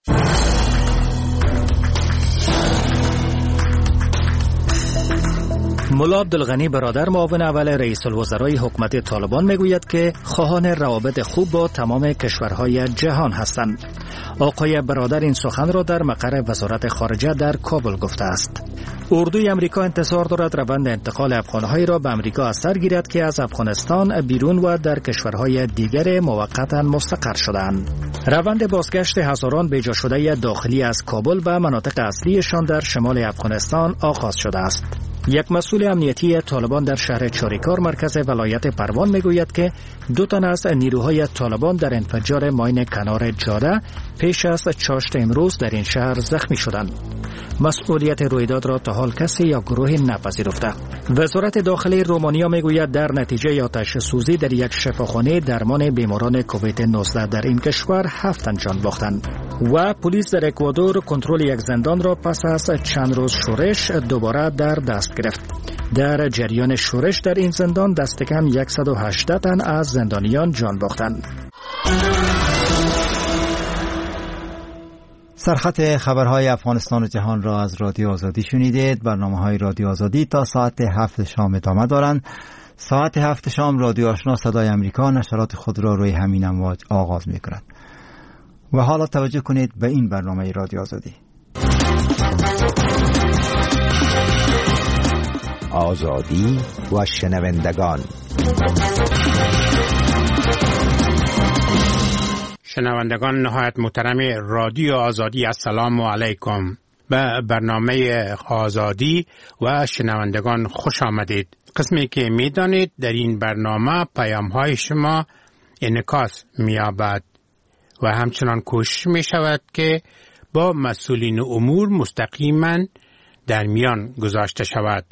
ملا عبدالغنی برادر معاون اول رئیس الوزرای حکومت طالبان میگوید که خواهان روابط خوب با تمام کشورهای جهان هستند. آقای برادر این سخن را در مقر وزارت خارجه در کابل گفته است. اردوی امریکا انتظار دارد روند انتقال افغانهایی را به امریکا از سر گیرد که از افغانستان بیرون و در کشورهای دیگر موقتا مستقر شدند. روند بازگشت هزاران بیجا شده داخلی از کابل به مناطق اصلیشان در شمال افغانستان آغاز شده است. یک مسئول امنیتی طالبان در شهر چاریکار مرکز ولایت پروان میگوید که دو تن از نیروهای طالبان در انفجار ماین کنار جاده پیش از چاشت امروز در این شهر زخمی شدند. مسئولیت رویداد را تا حال کسی یا گروهی نپذیرفته. وزارت داخلی رومانیا میگوید در نتیجه آتش سوزی در یک شفاخانه درمان بیماران کووید نوزده در این کشور هفت تن جان باختند. و پلیس در اکوادور کنترل یک زندان را پس از چند روز شورش دوباره در دست گرفت. در جریان شورش در این زندان دست کم صد و هجده تن از زندانیان جان باختند. سرخط خبرهای افغانستان و جهان را از رادیو آزادی شنیدید. برنامه‌های رادیو آزادی تا ساعت هفت شام ادامه دارند. ساعت هفت شام رادیو آشنا صدای امریکا نشرات خود را روی همین امواج آغاز می‌کند. و حالا توجه کنید به این برنامه رادیو آزادی. آزادی و شنوندگان. شنوندگان نهایت محترم رادیو آزادی، السلام علیکم. به برنامه آزادی و شنوندگان خوش آمدید. قسمی که می دانید در این برنامه پیام های شما انعکاس می یابد و همچنان کوشش می شود که با مسئولین امور مستقیما در میان گذاشته شود.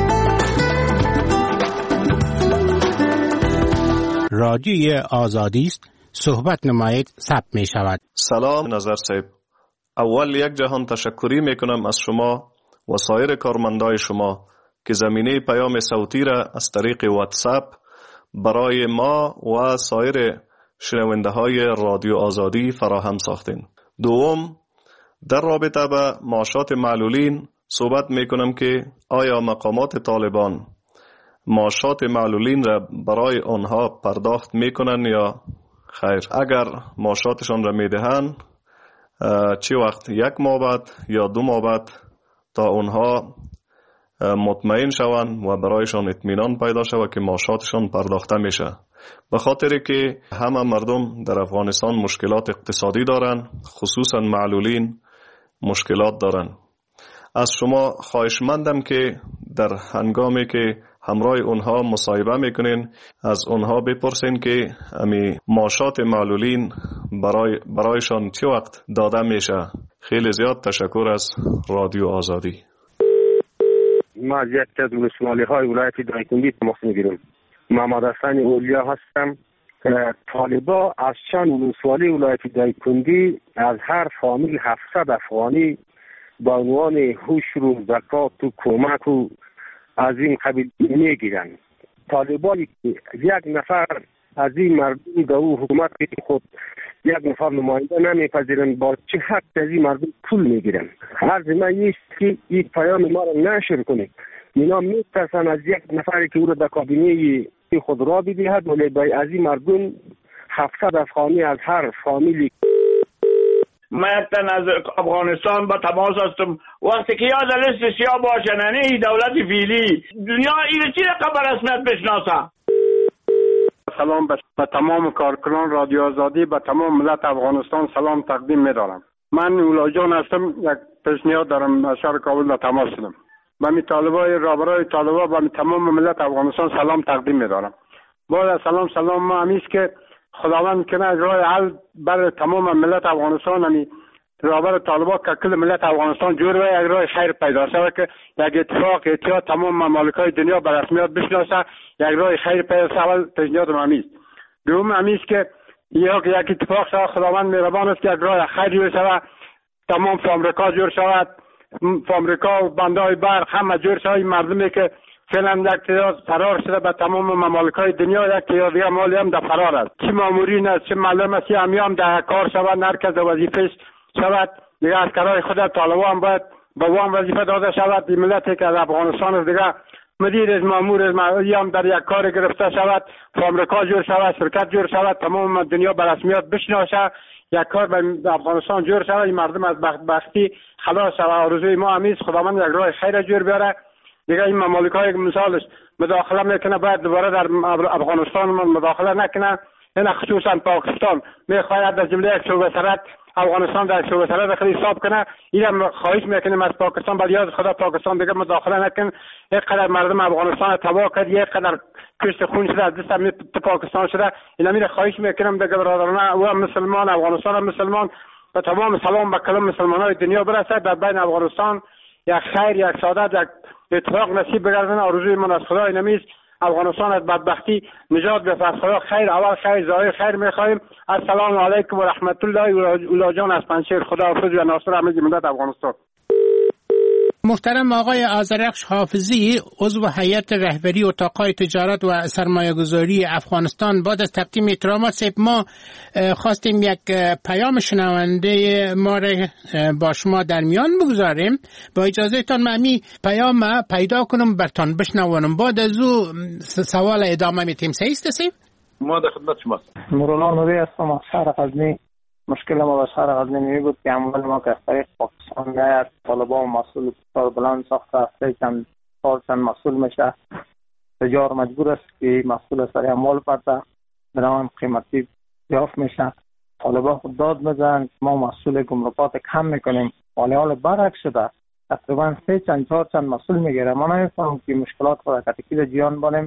رادیوی آزادی است، صحبت نمایید، ثبت می شود. سلام نظر صاحب، اول یک جهان تشکری می کنم از شما و سایر کارمندای شما که زمینه پیام صوتی را از طریق واتساپ برای ما و سایر شنونده های رادیو آزادی فراهم ساختین. دوم، در رابطه با معاشات معلولین صحبت می کنم که آیا مقامات طالبان معاشات معلولین را برای آنها پرداخت می کنن یا خیر؟ اگر معاشاتشان را می دهند چه وقت، یک ماه بعد یا دو ماه بعد، تا آنها مطمئن شوند و برایشان اطمینان پیدا شود که معاشاتشان پرداخته میشه. به خاطر که همه مردم در افغانستان مشکلات اقتصادی دارن، خصوصا معلولین مشکلات دارن. از شما خواهشمندم که در هنگامی که همراه اونها مصاحبه میکنین از اونها بپرسین که امی معاشات معلولین برای برایشان چه وقت داده میشه. خیلی زیاد تشکر از رادیو آزادی. ما از یک از ولسوالی های ولایت دایکنی تماس میگیرم. محمد حسن اولیا هستم. طالبا از چند ولسوالی ولایت دایکنی از هر فامیل هفتصد افغانی با عنوان حشر و زکات و کمک و از این قبیل میگیرن. طالبانی که یک نفر از این مردم در او حکومت خود یک نفر نماینده نمیپذیرن، با چه حق از این مردم پول میگیرن؟ عرض من نیست که این پیام ما را نشر کنید. اینا میترسن از یک نفری که او را در کابینه خود را بدهد، ولی از این مردم هفتصد افغانی از هر فامیلی. من از افغانستان با تماس هستم. وقتی که یاد لیست سیاه باشن نه دولت فیلی دنیا این چی رقم رسمیت بشناسه. سلام به تمام کارکنان رادیو آزادی، به تمام ملت افغانستان سلام تقدیم می‌دارم. من اولا جان هستم. یک پیشنهاد دارم، از شهر کابل به تماس شدم. به می طالبای رهبرای طالبا به تمام ملت افغانستان سلام تقدیم می‌دارم. با سلام سلام ما همیست که خداوند کنه راه حل بر تمام ملت افغانستان، همی رهبر طالبا که کل ملت افغانستان جور و یک راه خیر پیدا شود که یک اتفاق اتحاد تمام ممالک‌های دنیا به رسمیت بشناسه، یک راه خیر پیدا شود. پیشنهاد ما همیست. دوم همیست که یک یک اتفاق شود، خداوند مهربان است که یک راه خیر جور شود، تمام آمریکا جور شود، آمریکا و بندهای برق همه جور شود. مردمی که فعلا یک تعداد فرار شده به تمام ممالک‌های دنیا، یک تعداد دیگه مالی هم در فرار است. چه مامورین است، چه معلم است، همی هم در کار شود، هر کس وظیفه‌اش شود. دیگه عسکرای خود طالبان هم باید به وام وظیفه داده شود. این ملتی که از افغانستان است دیگه مدیر از مامور از هم در یک کار گرفته شود، آمریکا جور شود، شرکت جور شود، تمام دنیا به رسمیت بشناسه، یک کار به افغانستان جور شود، این مردم از بدبختی خلاص شود. آرزوی ما همیست خداوند یک راه خیر جور بیاره. دیگه این ممالک‌های مثالش مداخله میکنه، باید دوباره در افغانستان مداخله نکنه. این خصوصا پاکستان میخواهد از جمله یک شعبه سرحد افغانستان در شعبه سرحد داخلی حساب کنه. اینم خواهش میکنیم از پاکستان، بعد یاد خدا پاکستان دیگه مداخله نکن. اینقدر مردم افغانستان تباه کرد، اینقدر کشت خون شده از دست پاکستان شده. اینا میره خواهش میکنم دیگه برادران و مسلمان افغانستان هم مسلمان و تمام سلام به کل مسلمانای دنیا برسه. در بین افغانستان یک خیر، یک سعادت، یک اتفاق نصیب بگردن. آرزوی من از خدای نمیست افغانستان از بدبختی نجات بده. از خدا خیر، اول خیر، ظاهر خیر میخوایم. السلام علیکم و رحمت الله. اولا جان از پنجشیر، خداحافظ و ناصر همه ملت افغانستان. محترم آقای آذرخش حافظی، عضو هیئت رهبری اتاق‌های تجارت و سرمایه‌گذاری افغانستان، بعد از تقدیم احترامات ما خواستیم یک پیام شنونده ما را با شما در میان بگذاریم. با اجازه تان من پیام پیدا کنم برتان بشنوانم، بعد از او سوال ادامه میتیم. صحیح است؟ ما در خدمت شماست. مولانا نوری هستم از شهر غزنی. مشکل ما با شهر غزنی می بود که اموال ما که از طریق پاکستان میاد، طالبان مسئول بسیار بلند ساخته است، چند سال چند مسئول میشه. تجار مجبور است که مسئول سر اموال پرده برام قیمتی یافت میشه. طالبان خود داد میزنن ما مسئول گمرکات کم میکنیم، ولی حال برعکس شده. تقریبا سه چند چهار چند مسئول میگیره. ما نمیفهمم که مشکلات خود کتکی جیان بانیم.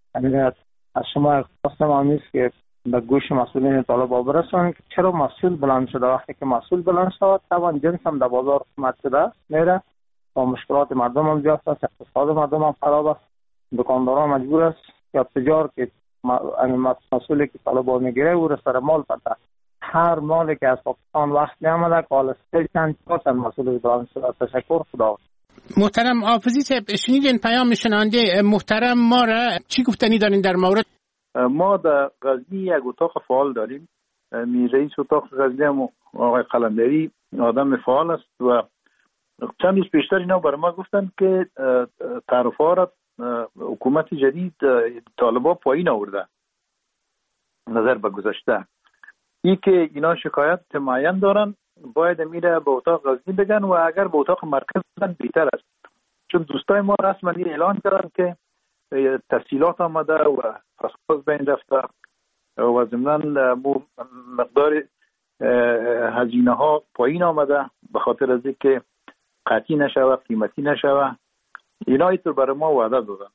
از شما خواستم آمیز که به گوش مسئولین طالبان برسون که چرا مسئول بلند شده. وقتی که مسئول بلند شد طبعا جنس هم در بازار قیمت شده میره و مشکلات مردم هم زیاد است، اقتصاد مردم هم خراب است. دکانداران مجبور است یا تجار که مسئولی که طالبان میگیره او را سر مال پرده. هر مالی که از پاکستان وقت میامده که حالا سه چند چهار چند مسئول بلند شده. تشکر، خدا. محترم حافظی صاحب، شنیدین پیام شنونده محترم ما را، چی گفتنی دارین در مورد؟ ما در غزنی یک اتاق فعال داریم. می رئیس اتاق غزنی هم آقای قلندری آدم فعال است و چند روز پیشتر اینا برای ما گفتن که تعرفه را حکومت جدید طالبان پایین آورده نظر به گذشته. ای که اینا شکایت معین دارن باید میره به اتاق غزنی بگن و اگر به اتاق مرکز بگن بهتر است، چون دوستای ما رسما اعلان کردن که تسهیلات آمده و فساد بین رفته و ضمناً مقدار هزینه ها پایین آمده به خاطر از اینکه قطعی نشوه، قیمتی نشوه. اینا اینطور برای ما وعده دادن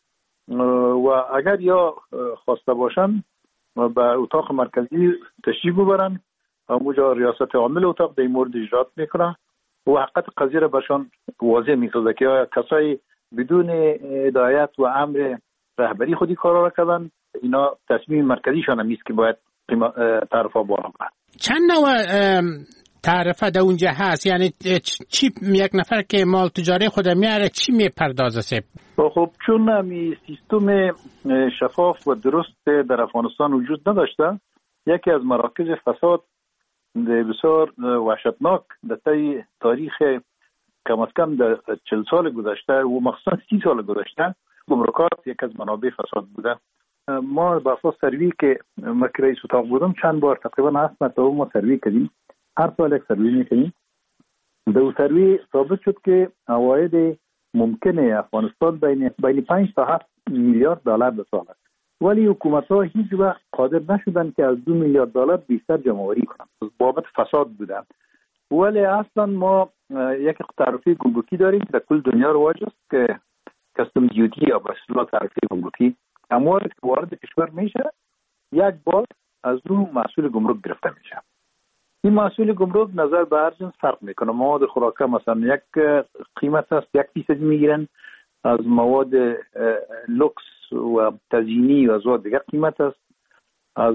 و اگر یا خواسته باشن به اتاق مرکزی تشریف ببرن، اونجا ریاست عامل اتاق در این مورد اجرات میکنه و حقیقت قضیه را برشان واضح میسازه که کسایی بدون هدایت و امر رهبری خودی کارا را کردن. اینا تصمیم مرکزیشان هم نیست که باید تعرفه بالا برن. چند نوع تعرفه در اونجا هست؟ یعنی چی یک نفر که مال تجاری خود میاره چی میپردازه؟ خب چون همی سیستم شفاف و درست در افغانستان وجود نداشته، یکی از مراکز فساد بسیار وحشتناک در طی تاریخ کم از کم در چل سال گذشته و مخصوصا سی سال گذشته گمرکات یک از منابع فساد بوده. ما با اساس سروی که من رئیس اتاق بودم چند بار تقریبا هفت مرتبه ما سروی کردیم، هر سال یک سروی میکنیم. در اون سروی ثابت شد که عواید ممکنه افغانستان بین بین پنج تا هفت میلیارد دلار به سال است. ولی حکومت‌ها هیچ وقت قادر نشدن که از دو میلیارد دلار بیشتر جمع‌آوری کنند. بابت فساد بودن. ولی اصلا ما یک تعرفه گمرکی داریم در کل دنیا رواج است که کاستم دیوتی یا به اصطلاح تعرفه گمرکی اموالی که وارد کشور میشه یک بار از اون محصول گمرک گرفته میشه. این محصول گمرک نظر به هر جنس فرق میکنه. مواد خوراکه مثلا یک قیمت است، یک فیصدی میگیرن، از مواد لوکس و تزیینی و از دیگر قیمت است، از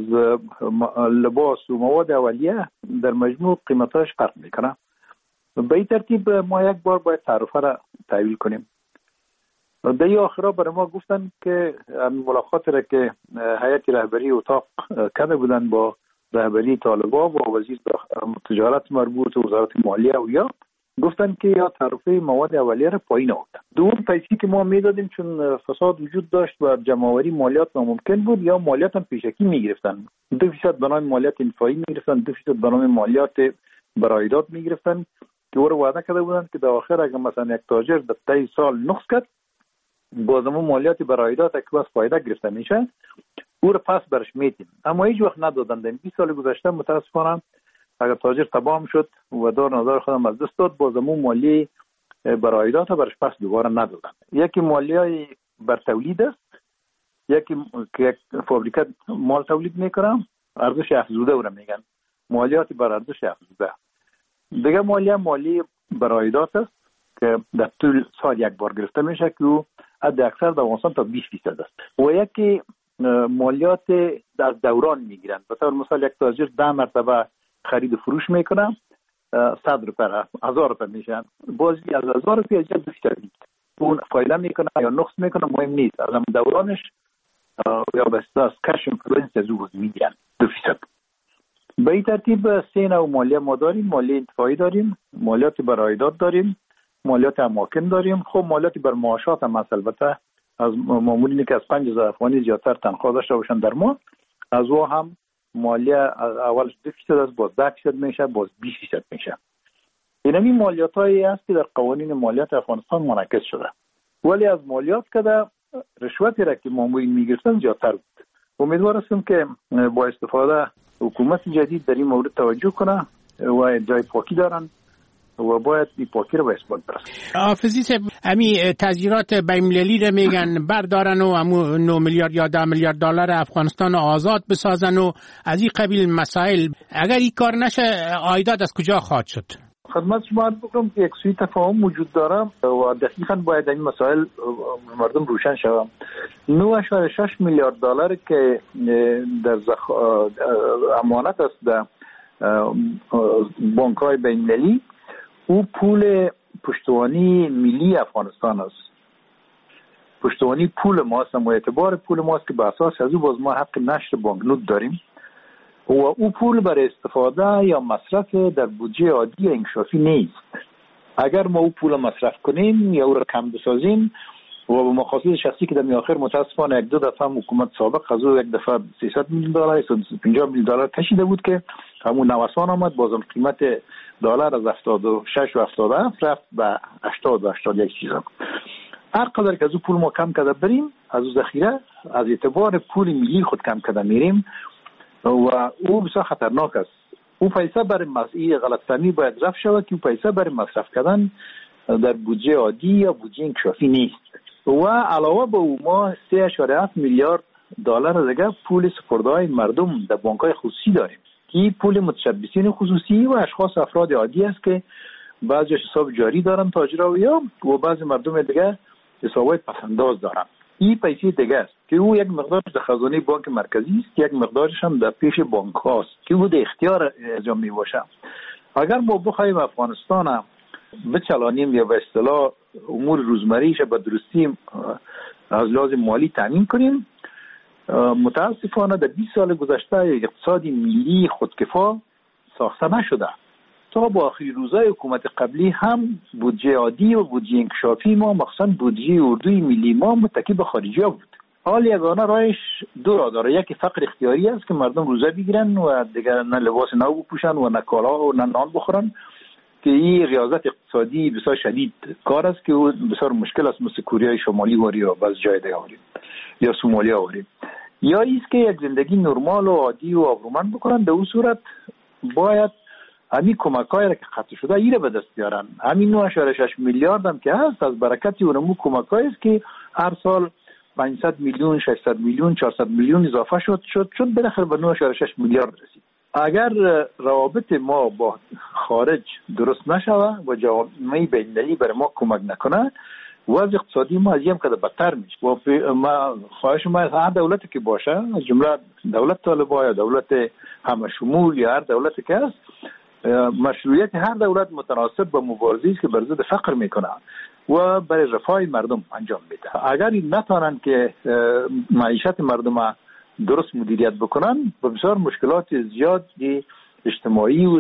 لباس و مواد اولیه در مجموع قیمتاش فرق میکنه. به این ترتیب ما یک بار باید تعرفه را تحویل کنیم. در آخرا برای ما گفتن که ملاقات را که هیئت رهبری اتاق کرده بودن با رهبری طالبان و وزیر تجارت مربوط و وزارت مالیه و یا گفتن که یا تعرفه مواد اولیه را پایین آوردن. دوم پیسی که ما میدادیم چون فساد وجود داشت و جمع‌آوری مالیات ناممکن بود، یا مالیات هم پیشکی میگرفتن. دو فیصد به نام مالیات انفایی میگرفتن، دو فیصد به نام مالیات برآیدات میگرفتن که او را وعده کرده بودن که در آخر اگر مثلا یک تاجر در طی سال نقص کرد بازم مالیات برآیدات که از فایده گرفته میشه او را پس برش میدیم. اما هیچ وقت ندادن. در بیست سال گذشته متاسفانه اگر تاجر تباه شد و دار نظر خودم از دست داد بازم مالی برآیدات برش پس دوباره ندادن. یکی مالیای بر تولید است، یکی که یک فابریکه مال تولید میکنه ارزش افزوده او را میگن مالیات بر ارزش افزوده. دیگه مالی مالی برآیدات است که در طول سال یک بار گرفته میشه که او حد اکثر در افغانستان تا بیست فیصد است. و یکی مالیات در دوران میگیرن. به طور مثال یک تاجر ده مرتبه خرید و فروش میکنه صد روپیه هزار روپیه میشن، بازی از هزار روپیه از دو فیصد اون فایده میکنه یا نقص میکنه مهم نیست، از هم دورانش یا بس از کش اینفلوئنس از او میگیرن دو فیصد. به این ترتیب سه نوع مالیه ما داریم. مالیه انتفاعی داریم، مالیات برآیدات داریم، مالیات اماکن داریم. خب مالیات بر معاشات هم البته از مامورینی که از پنج هزار افغانی زیادتر تنخواه داشته باشن در ما از او هم مالیه اولش دو فیصد است، باز ده فیصد میشه، باز بیست فیصد میشه. این همین مالیات هایی است که در قوانین مالیات افغانستان منعکس شده. ولی از مالیات که در رشوتی را که مامورین میگرفتن زیادتر بود. امیدوار هستم که با استفاده حکومت جدید در این مورد توجه کنه و جای پاکی دارن و باید این پاکی رو به اثبات برسن. حافظی صاحب امی تذیرات بین‌المللی رو میگن بردارن و امو نه میلیارد یا ده میلیارد دلار افغانستان آزاد بسازن و از این قبیل مسائل. اگر این کار نشه عایدات از کجا خواهد شد؟ خدمت شما عرض بکنم که یک سوی تفاهم وجود داره و دقیقاً باید این مسائل مردم روشن شود. نه و شش میلیارد دلار که در زخ... امانت است در بانک‌های بین‌المللی او پول پشتوانی ملی افغانستان است. پشتوانی پول ماست و اعتبار پول ماست که به اساس از او باز ما حق نشر بانکنوت داریم و او پول برای استفاده یا مصرف در بودجه عادی انکشافی نیست. اگر ما او پول مصرف کنیم یا او را کم بسازیم و به مقاصد شخصی که در آخر متاسفانه یک دو دفعه حکومت سابق از او یک دفعه سیصد میلیون دلار صد و پنجاه میلیون دلار کشیده بود که همون نوسان آمد، بازم قیمت دلار از هفتاد و شش و هفتاد و هفت رفت به هشتاد و هشتاد و یک چیزا. هر قدر که از او پول ما کم کرده بریم از او ذخیره از اعتبار پول ملی خود کم کرده میریم و او بسیار خطرناک است. او پیسه برای مسئله غلطفهمی باید رفع شود که او پیسه برای مصرف کردن در بودجه عادی یا بودجه انکشافی نیست. و علاوه به او ما سه و هفت میلیارد دلار دیگه پول سپرده‌های مردم در بانک‌های خصوصی داریم که پول متشبثین خصوصی و اشخاص افراد عادی است که بعضی حساب جاری دارن تاجرها یا و بعضی مردم دیگه حسابای پسنداز دارن. این پیسه دیگه است که او یک مقدارش در خزانه بانک مرکزی است، یک مقدارش هم در پیش بانک هاست که او در اختیار انجام می باشه. اگر ما بخوایم افغانستان بچلانیم یا به اصطلاح امور روزمریش به درستی از لحاظ مالی تامین کنیم، متاسفانه در بیست سال گذشته اقتصادی ملی خودکفا ساخته نشده. تا با آخری روزهای حکومت قبلی هم بودجه عادی و بودجه انکشافی ما مخصوصا بودجه اردوی ملی ما متکی به خارجی ها بود. حال یگانه راهش دو راه داره. یکی فقر اختیاری است که مردم روزه بگیرن و دیگر نه لباس نو بپوشن و نه کالا و نه نان بخورن که این ریاضت اقتصادی بسیار شدید کار است که بسیار مشکل است، مثل کره شمالی واری و بعض جای دیگه واری یا سومالیا واری. یا است که یک زندگی نرمال و عادی و آبرومند بکنن. در اون صورت باید همین کمک‌هایی را که قطع شده ایره به دست بیارن. همین نه و شش میلیارد هم که هست از برکت اونمو کمک‌هایی است که هر سال پانصد میلیون، ششصد میلیون، چهارصد میلیون اضافه شد شد شد بالاخره به نه و شش میلیارد رسید. اگر روابط ما با خارج درست نشوه و جامعه بین‌المللی بر ما کمک نکنه، وضع اقتصادی ما از این قدر بدتر میشه. و ما خواهش ما هر دولتی که باشه، از جمله دولت طالبان یا دولت همه شمول یا هر دولتی که هست، مشروعیت هر دولت متناسب با مبارزه‌ای که بر ضد فقر میکنه و برای رفاه مردم انجام میده. اگر این نتونن که معیشت مردم درست مدیریت بکنن، بسیار مشکلات زیادی اجتماعی و